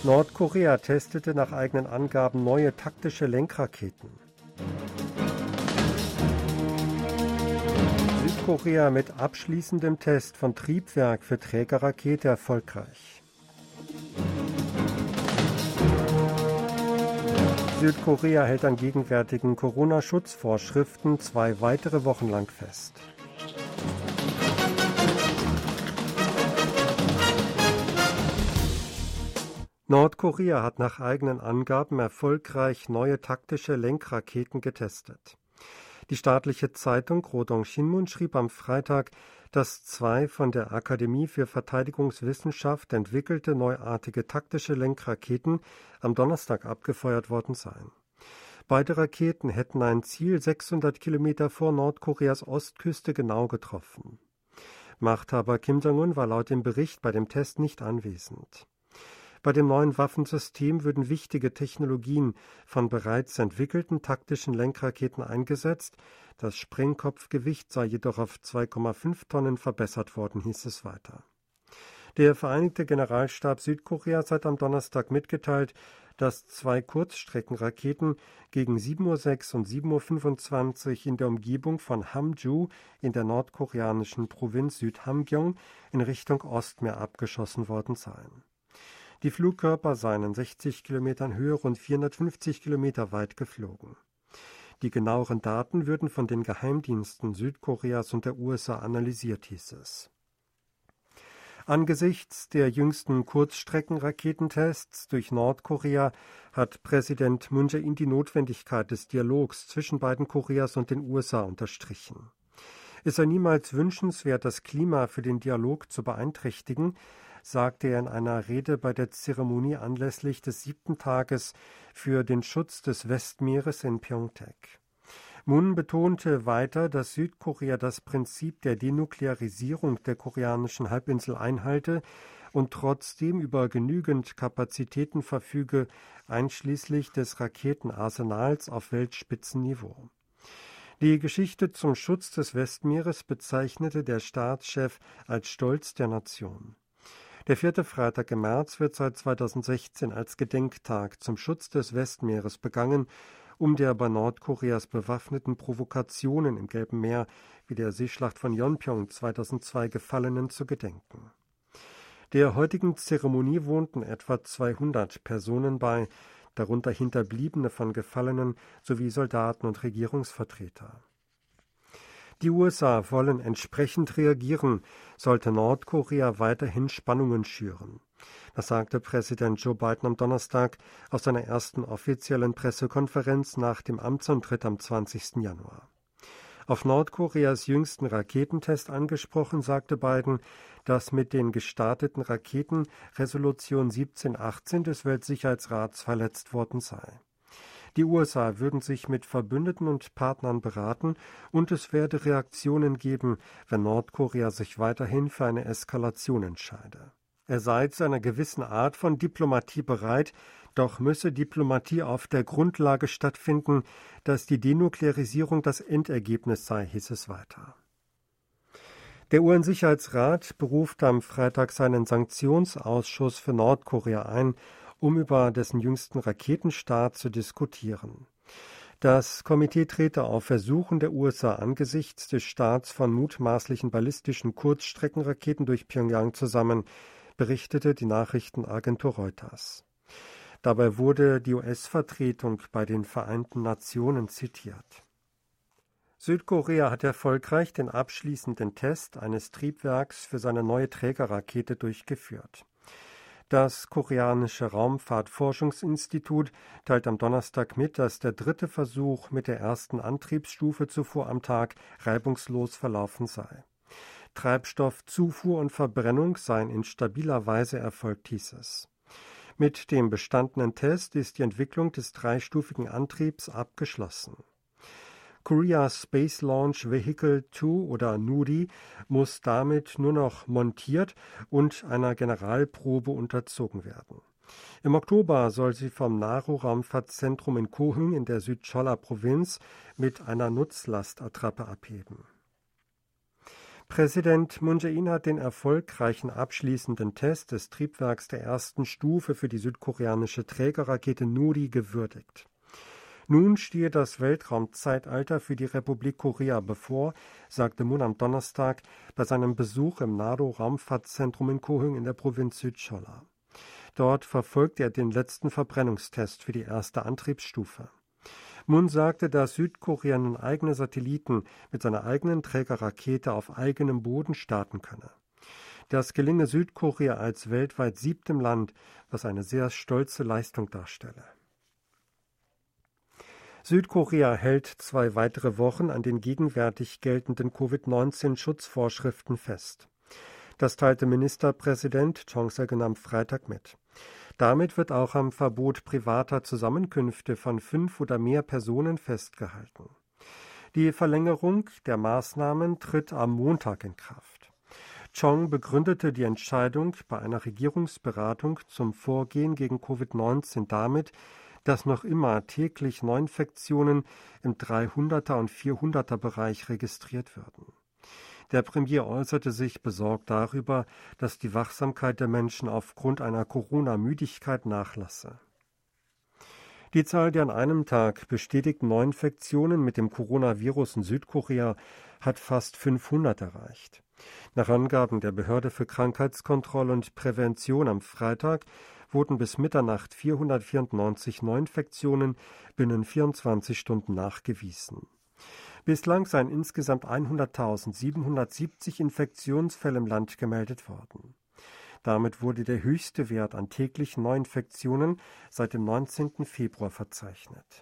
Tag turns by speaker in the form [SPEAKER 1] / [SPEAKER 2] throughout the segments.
[SPEAKER 1] Nordkorea testete nach eigenen Angaben neue taktische Lenkraketen. Südkorea mit abschließendem Test von Triebwerk für Trägerrakete erfolgreich. Südkorea hält an gegenwärtigen Corona-Schutzvorschriften 2 weitere Wochen lang fest. Nordkorea hat nach eigenen Angaben erfolgreich neue taktische Lenkraketen getestet. Die staatliche Zeitung Rodong Sinmun schrieb am Freitag, dass 2 von der Akademie für Verteidigungswissenschaft entwickelte neuartige taktische Lenkraketen am Donnerstag abgefeuert worden seien. Beide Raketen hätten ein Ziel 600 Kilometer vor Nordkoreas Ostküste genau getroffen. Machthaber Kim Jong-un war laut dem Bericht bei dem Test nicht anwesend. Bei dem neuen Waffensystem würden wichtige Technologien von bereits entwickelten taktischen Lenkraketen eingesetzt. Das Sprengkopfgewicht sei jedoch auf 2,5 Tonnen verbessert worden, hieß es weiter. Der Vereinigte Generalstab Südkoreas hat am Donnerstag mitgeteilt, dass 2 Kurzstreckenraketen gegen 7:06 und 7:25 in der Umgebung von Hamju in der nordkoreanischen Provinz Südhamgyong in Richtung Ostmeer abgeschossen worden seien. Die Flugkörper seien in 60 Kilometern Höhe rund 450 Kilometer weit geflogen. Die genaueren Daten würden von den Geheimdiensten Südkoreas und der USA analysiert, hieß es. Angesichts der jüngsten Kurzstreckenraketentests durch Nordkorea hat Präsident Moon Jae-in die Notwendigkeit des Dialogs zwischen beiden Koreas und den USA unterstrichen. Es sei niemals wünschenswert, das Klima für den Dialog zu beeinträchtigen, sagte er in einer Rede bei der Zeremonie anlässlich des 7. Tages für den Schutz des Westmeeres in Pyeongtaek. Moon betonte weiter, dass Südkorea das Prinzip der Denuklearisierung der koreanischen Halbinsel einhalte und trotzdem über genügend Kapazitäten verfüge, einschließlich des Raketenarsenals auf Weltspitzenniveau. Die Geschichte zum Schutz des Westmeeres bezeichnete der Staatschef als Stolz der Nation. Der 4. Freitag im März wird seit 2016 als Gedenktag zum Schutz des Westmeeres begangen, um der bei Nordkoreas bewaffneten Provokationen im Gelben Meer wie der Seeschlacht von Yeonpyeong 2002 Gefallenen zu gedenken. Der heutigen Zeremonie wohnten etwa 200 Personen bei, darunter Hinterbliebene von Gefallenen sowie Soldaten und Regierungsvertreter. Die USA wollen entsprechend reagieren, sollte Nordkorea weiterhin Spannungen schüren. Das sagte Präsident Joe Biden am Donnerstag auf seiner ersten offiziellen Pressekonferenz nach dem Amtsantritt am 20. Januar. Auf Nordkoreas jüngsten Raketentest angesprochen, sagte Biden, dass mit den gestarteten Raketen Resolution 1718 des Weltsicherheitsrats verletzt worden sei. Die USA würden sich mit Verbündeten und Partnern beraten und es werde Reaktionen geben, wenn Nordkorea sich weiterhin für eine Eskalation entscheide. Er sei zu einer gewissen Art von Diplomatie bereit, doch müsse Diplomatie auf der Grundlage stattfinden, dass die Denuklearisierung das Endergebnis sei, hieß es weiter. Der UN-Sicherheitsrat beruft am Freitag seinen Sanktionsausschuss für Nordkorea ein, um über dessen jüngsten Raketenstart zu diskutieren. Das Komitee trete auf Versuchen der USA angesichts des Starts von mutmaßlichen ballistischen Kurzstreckenraketen durch Pyongyang zusammen, berichtete die Nachrichtenagentur Reuters. Dabei wurde die US-Vertretung bei den Vereinten Nationen zitiert. Südkorea hat erfolgreich den abschließenden Test eines Triebwerks für seine neue Trägerrakete durchgeführt. Das koreanische Raumfahrtforschungsinstitut teilt am Donnerstag mit, dass der 3. Versuch mit der ersten Antriebsstufe zuvor am Tag reibungslos verlaufen sei. Treibstoffzufuhr und Verbrennung seien in stabiler Weise erfolgt, hieß es. Mit dem bestandenen Test ist die Entwicklung des dreistufigen Antriebs abgeschlossen. Korea Space Launch Vehicle 2 oder NURI muss damit nur noch montiert und einer Generalprobe unterzogen werden. Im Oktober soll sie vom Naru-Raumfahrtzentrum in Kohung in der Südcholla-Provinz mit einer Nutzlastattrappe abheben. Präsident Moon Jae-in hat den erfolgreichen abschließenden Test des Triebwerks der ersten Stufe für die südkoreanische Trägerrakete Nuri gewürdigt. Nun stehe das Weltraumzeitalter für die Republik Korea bevor, sagte Moon am Donnerstag bei seinem Besuch im NATO-Raumfahrtzentrum in Kohyung in der Provinz Südcholla. Dort verfolgte er den letzten Verbrennungstest für die erste Antriebsstufe. Moon sagte, dass Südkorea nun eigene Satelliten mit seiner eigenen Trägerrakete auf eigenem Boden starten könne. Das gelinge Südkorea als weltweit 7. Land, was eine sehr stolze Leistung darstelle. Südkorea hält 2 weitere Wochen an den gegenwärtig geltenden Covid-19-Schutzvorschriften fest. Das teilte Ministerpräsident Chung Se-geun am Freitag mit. Damit wird auch am Verbot privater Zusammenkünfte von 5 oder mehr Personen festgehalten. Die Verlängerung der Maßnahmen tritt am Montag in Kraft. Chung begründete die Entscheidung bei einer Regierungsberatung zum Vorgehen gegen Covid-19 damit, dass noch immer täglich Neuinfektionen im 300er und 400er Bereich registriert würden. Der Premier äußerte sich besorgt darüber, dass die Wachsamkeit der Menschen aufgrund einer Corona-Müdigkeit nachlasse. Die Zahl der an einem Tag bestätigten Neuinfektionen mit dem Coronavirus in Südkorea hat fast 500 erreicht. Nach Angaben der Behörde für Krankheitskontrolle und Prävention am Freitag wurden bis Mitternacht 494 Neuinfektionen binnen 24 Stunden nachgewiesen. Bislang seien insgesamt 100.770 Infektionsfälle im Land gemeldet worden. Damit wurde der höchste Wert an täglichen Neuinfektionen seit dem 19. Februar verzeichnet.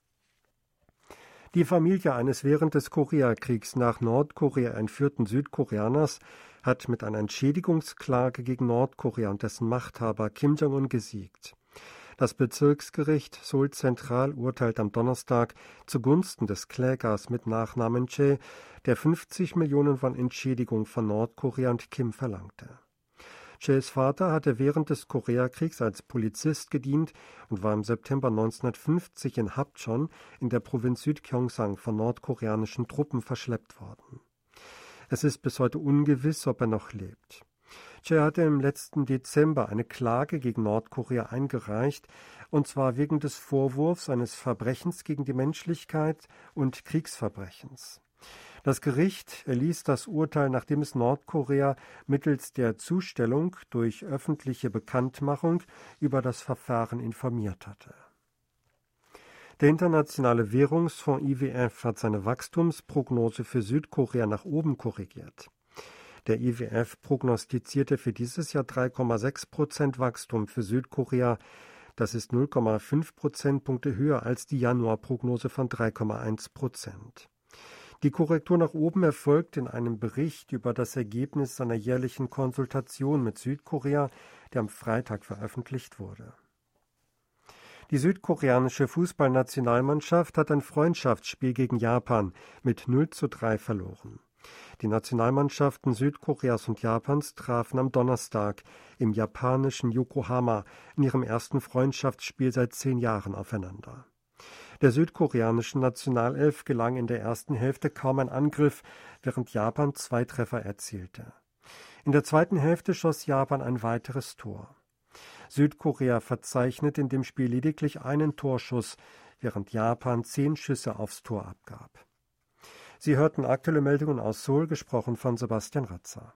[SPEAKER 1] Die Familie eines während des Koreakriegs nach Nordkorea entführten Südkoreaners hat mit einer Entschädigungsklage gegen Nordkorea und dessen Machthaber Kim Jong-un gesiegt. Das Bezirksgericht Seoul Zentral urteilt am Donnerstag zugunsten des Klägers mit Nachnamen Che, der 50 Millionen Won Entschädigung von Nordkorea und Kim verlangte. Ches Vater hatte während des Koreakriegs als Polizist gedient und war im September 1950 in Hapcheon in der Provinz Südgyeongsang von nordkoreanischen Truppen verschleppt worden. Es ist bis heute ungewiss, ob er noch lebt. Che hatte im letzten Dezember eine Klage gegen Nordkorea eingereicht, und zwar wegen des Vorwurfs eines Verbrechens gegen die Menschlichkeit und Kriegsverbrechens. Das Gericht erließ das Urteil, nachdem es Nordkorea mittels der Zustellung durch öffentliche Bekanntmachung über das Verfahren informiert hatte. Der Internationale Währungsfonds IWF hat seine Wachstumsprognose für Südkorea nach oben korrigiert. Der IWF prognostizierte für dieses Jahr 3,6% Wachstum für Südkorea. Das ist 0,5 Prozentpunkte höher als die Januarprognose von 3,1%. Die Korrektur nach oben erfolgt in einem Bericht über das Ergebnis seiner jährlichen Konsultation mit Südkorea, der am Freitag veröffentlicht wurde. Die südkoreanische Fußballnationalmannschaft hat ein Freundschaftsspiel gegen Japan mit 0:3 verloren. Die Nationalmannschaften Südkoreas und Japans trafen am Donnerstag im japanischen Yokohama in ihrem ersten Freundschaftsspiel seit 10 Jahren aufeinander. Der südkoreanischen Nationalelf gelang in der ersten Hälfte kaum ein Angriff, während Japan 2 Treffer erzielte. In der zweiten Hälfte schoss Japan ein weiteres Tor. Südkorea verzeichnet in dem Spiel lediglich einen Torschuss, während Japan 10 Schüsse aufs Tor abgab. Sie hörten aktuelle Meldungen aus Seoul, gesprochen von Sebastian Ratzer.